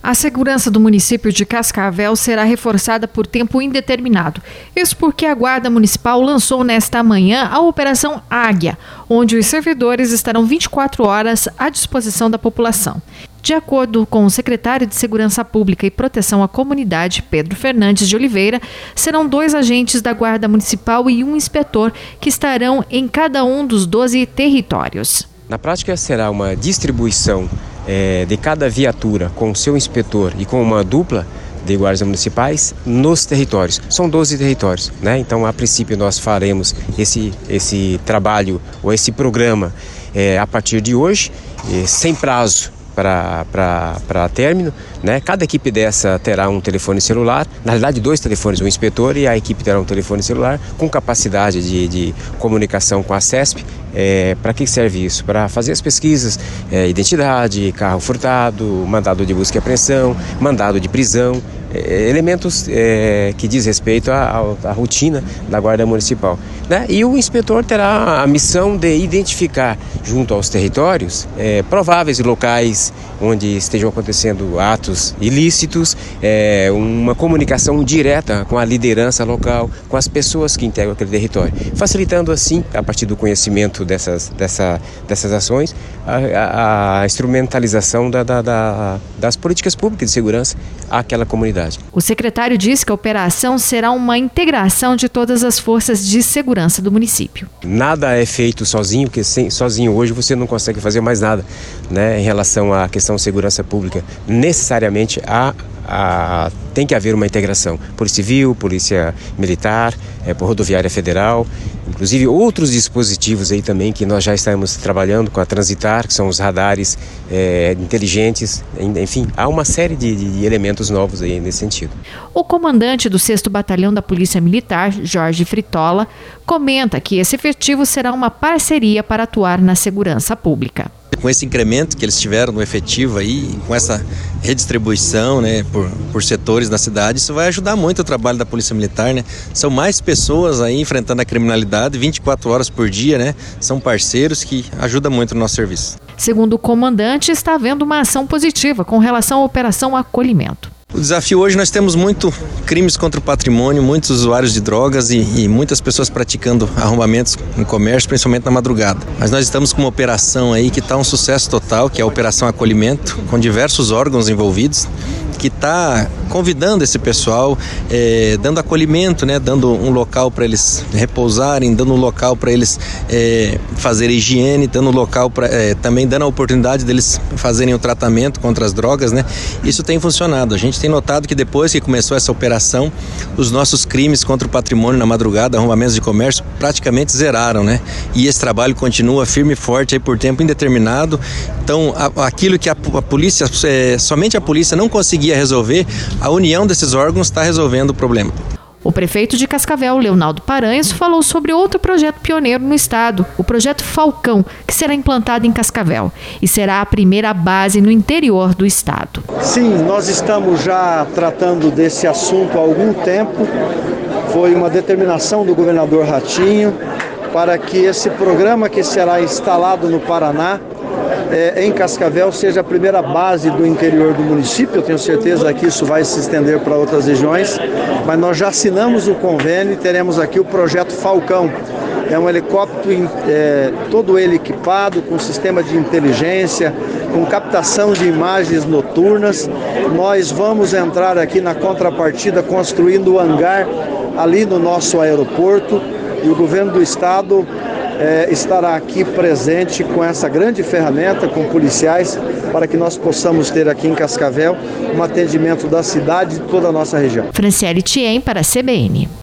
A segurança do município de Cascavel será reforçada por tempo indeterminado. Isso porque a Guarda Municipal lançou nesta manhã a Operação Águia, onde os servidores estarão 24 horas à disposição da população. De acordo com o secretário de Segurança Pública e Proteção à Comunidade, Pedro Fernandes de Oliveira, serão 2 agentes da Guarda Municipal e um inspetor que estarão em cada um dos 12 territórios. Na prática, será uma distribuição de cada viatura com o seu inspetor e com uma dupla de guardas municipais nos territórios. São 12 territórios, né? Então, a princípio, nós faremos esse trabalho ou esse programa a partir de hoje, sem prazo para término, né? Cada equipe dessa terá um telefone celular, na realidade 2 telefones, o inspetor e a equipe terá um telefone celular com capacidade de comunicação com a CESP. Para que serve isso? Para fazer as pesquisas, identidade, carro furtado, mandado de busca e apreensão, mandado de prisão, elementos que diz respeito à rotina da Guarda Municipal, né? E o inspetor terá a missão de identificar junto aos territórios prováveis locais onde estejam acontecendo atos ilícitos, uma comunicação direta com a liderança local, com as pessoas que integram aquele território, facilitando assim, a partir do conhecimento dessas ações, a instrumentalização das políticas públicas de segurança àquela comunidade. O secretário disse que a operação será uma integração de todas as forças de segurança do município. Nada é feito sozinho, porque sozinho hoje você não consegue fazer mais nada, né, em relação à questão de segurança pública. Necessariamente tem que haver uma integração. Polícia Civil, Polícia Militar, Rodoviária Federal, inclusive outros dispositivos aí também que nós já estamos trabalhando com a Transitar, que são os radares inteligentes, enfim, há uma série de elementos novos aí nesse sentido. O comandante do 6º Batalhão da Polícia Militar, Jorge Fritola, comenta que esse efetivo será uma parceria para atuar na segurança pública. Com esse incremento que eles tiveram no efetivo aí, com essa redistribuição, né, por setores da cidade, isso vai ajudar muito o trabalho da Polícia Militar, né? São mais pessoas aí enfrentando a criminalidade 24 horas por dia, né? São parceiros que ajudam muito no nosso serviço. Segundo o comandante, está havendo uma ação positiva com relação à Operação Acolhimento. O desafio hoje, nós temos muito crimes contra o patrimônio, muitos usuários de drogas e muitas pessoas praticando arrombamentos no comércio, principalmente na madrugada. Mas nós estamos com uma operação aí que está um sucesso total, que é a Operação Acolhimento, com diversos órgãos envolvidos, que está convidando esse pessoal, dando acolhimento, né, dando um local para eles repousarem, dando um local para eles fazerem higiene, dando um local também dando a oportunidade deles fazerem o tratamento contra as drogas, né? Isso tem funcionado. A gente tem notado que depois que começou essa operação, os nossos crimes contra o patrimônio na madrugada, arrombamentos de comércio, praticamente zeraram, né? E esse trabalho continua firme e forte aí por tempo indeterminado. Então, aquilo que a polícia, somente a polícia não conseguia resolver, a união desses órgãos está resolvendo o problema. O prefeito de Cascavel, Leonaldo Paranhos, falou sobre outro projeto pioneiro no estado, o Projeto Falcão, que será implantado em Cascavel e será a primeira base no interior do estado. Sim, nós estamos já tratando desse assunto há algum tempo. Foi uma determinação do governador Ratinho para que esse programa que será instalado no Paraná, em Cascavel, seja a primeira base do interior do município. Eu tenho certeza que isso vai se estender para outras regiões, mas nós já assinamos o convênio e teremos aqui o Projeto Falcão. É um helicóptero todo ele equipado, com sistema de inteligência, com captação de imagens noturnas. Nós vamos entrar aqui na contrapartida construindo o hangar ali no nosso aeroporto, e o governo do estado estará aqui presente com essa grande ferramenta, com policiais, para que nós possamos ter aqui em Cascavel um atendimento da cidade e de toda a nossa região. Franciele Thiem para a CBN.